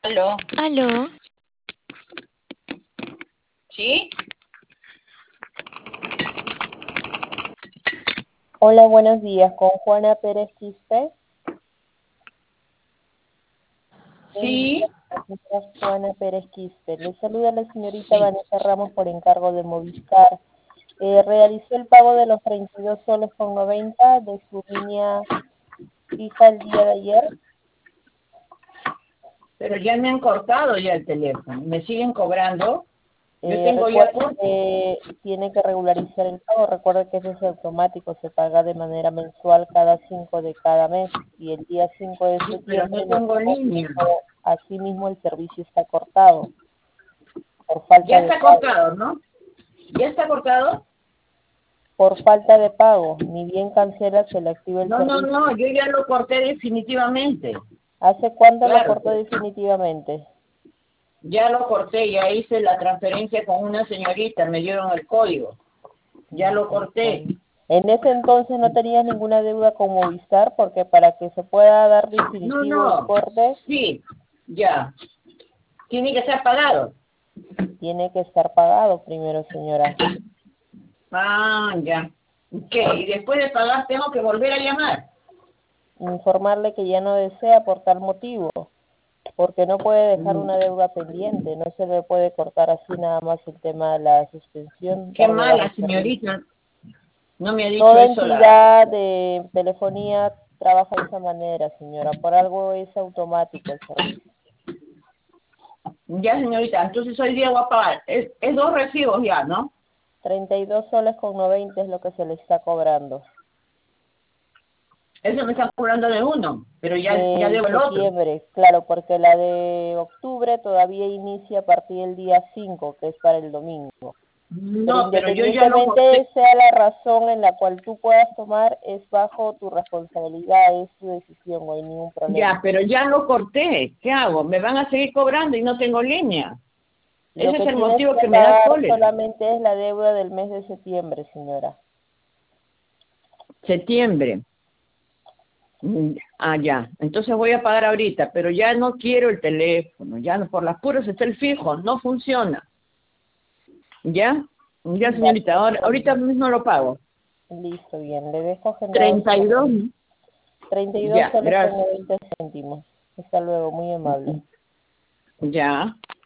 Aló, Aló, ¿sí? Hola, buenos días. Con Juana Pérez Quispe. Buen día, Sí, señora Juana Pérez Quispe. Le saluda la señorita sí, Vanessa Ramos por encargo de Movistar. Realizó el pago de los 32 soles con 90 de su línea fija el día de ayer. pero ya me han cortado ya el teléfono. ¿Me siguen cobrando? Yo tengo ya Recuerde corte. que tiene que regularizar el pago. Recuerde que eso es automático. Se paga de manera mensual cada 5 de cada mes. Y el día 5 de Sí, pero no septiembre no tengo tuvo línea. pago. Asimismo, el servicio está cortado por falta Ya de está pago. cortado, ¿no? ¿Ya está cortado? Por falta de pago, ni bien cancela, se le activa el No, no, servicio. no, yo ya lo corté definitivamente. ¿Hace cuánto lo Claro, cortó definitivamente? ya lo corté, ya hice la transferencia con una señorita, me dieron el código. Ya lo corté. En ese entonces no tenía ninguna deuda con Movistar, porque para que se pueda dar No, definitivo el no, corte, sí, ya. Tiene que ser pagado. tiene que estar pagado primero, señora. Ah, ya. ¿Qué? Y después de pagar tengo que volver a llamar. Informarle que ya no desea por tal motivo, porque no puede dejar Mm, una deuda pendiente, no se le puede cortar así nada más el tema de la suspensión, Qué dar de baja mala el servicio. señorita. No me ha dicho Toda eso la... entidad de telefonía trabaja de esa manera, señora. Por algo es automático el servicio. Ya, señorita, entonces hoy día voy a pagar. Es dos recibos ya, ¿no? 32 soles con 90 es lo que se le está cobrando. Eso me está cobrando de uno, pero ya De debo el otro. septiembre, claro, porque la de octubre todavía inicia a partir del día 5, que es para el domingo. Pero No, pero yo ya lo independientemente corté. sea la razón en la cual tú puedas tomar, es bajo tu responsabilidad, es tu decisión, no hay ningún problema. Ya, pero ya lo corté. ¿Qué hago? Me van a seguir cobrando y no tengo línea. Lo Ese es que el tienes motivo que que me da pagar cólera. solamente es la deuda del mes de septiembre, señora. Septiembre. Ah, ya. Entonces voy a pagar ahorita, pero ya no quiero el teléfono. Ya no, por las puras está el fijo. No funciona. ¿Ya? Ya, Ya, señorita. Ahorita mismo lo pago. listo, bien. Le dejo agendado su 32. orden. 32 Ya, soles con gracias. 90 céntimos. Hasta luego, muy amable. Ya.